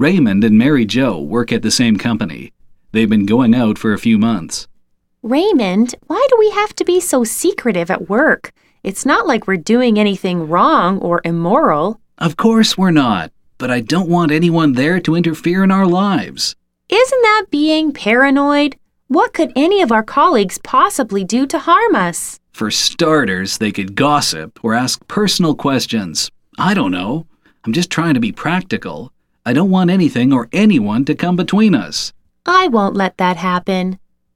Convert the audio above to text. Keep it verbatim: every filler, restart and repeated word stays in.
Raymond and Mary Jo work at the same company. They've been going out for a few months. Raymond, why do we have to be so secretive at work? It's not like we're doing anything wrong or immoral. Of course we're not, but I don't want anyone there to interfere in our lives. Isn't that being paranoid? What could any of our colleagues possibly do to harm us? For starters, they could gossip or ask personal questions. I don't know. I'm just trying to be practical. I don't want anything or anyone to come between us. I won't let that happen.